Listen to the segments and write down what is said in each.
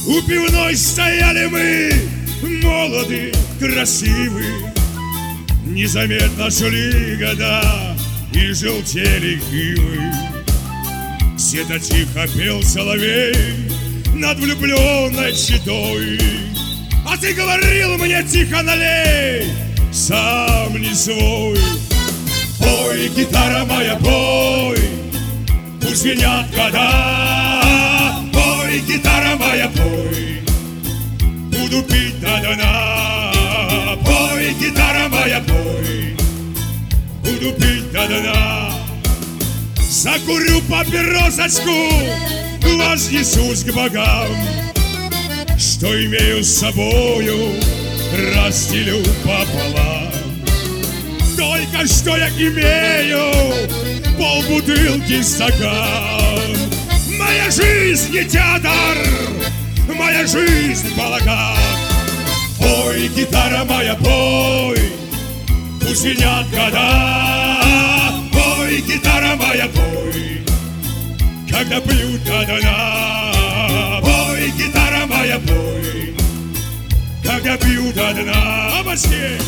У пивной стояли мы, молоды, красивы. Незаметно шли года и желтели ивы. Где-то тихо пел соловей над влюбленной щитой. А ты говорил мне: тихо налей, сам не свой. Пой, гитара моя, пой, пусть звенят года. Пой, гитара моя, пой, буду пить до дна. Пой, гитара моя, пой, буду пить до дна. Закурю папиросочку, вознесусь к богам. Что имею с собою, разделю пополам. Только что я имею полбутылки стакан. Моя жизнь не театр, моя жизнь балаган. Пой, гитара моя, пой, пусть звенят года. Пой, гитара моя, пой, когда пьют до дна. Пой, гитара моя, пой, когда пьют до дна. Обосней!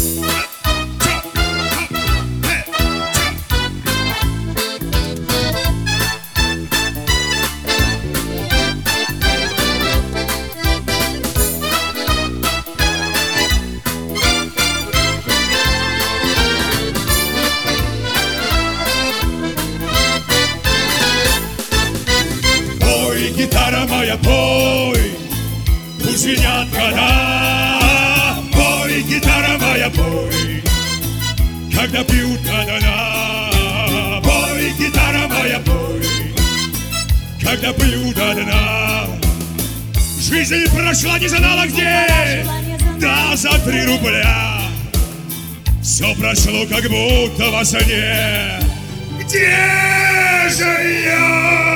Гитара моя, пой, пусть звенят года. Пой, гитара моя, пой, когда пьют до дна. Пой, гитара моя, пой, когда пьют до дна. Жизнь прошла не знала где, да за 3 рубля. Все прошло как будто во сне. Где же я?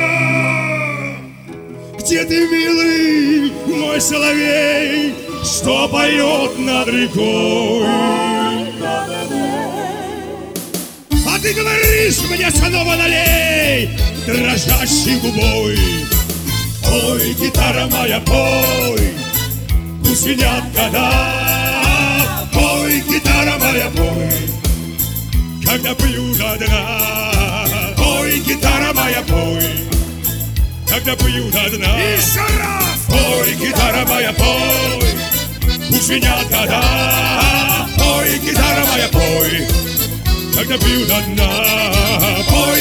Где ты, милый мой соловей, что поет над рекой? А ты говоришь мне: снова налей, дрожащей губой. Пой, гитара моя, пой, пусть звенят года. Пой, гитара моя, пой, когда пью до дна. Пой, гитара моя, пой, когда пью до дна. Еще раз! Пой, гитара моя, пой, пусть звенят года. Пой, гитара моя, пой, когда пью до дна. Пой,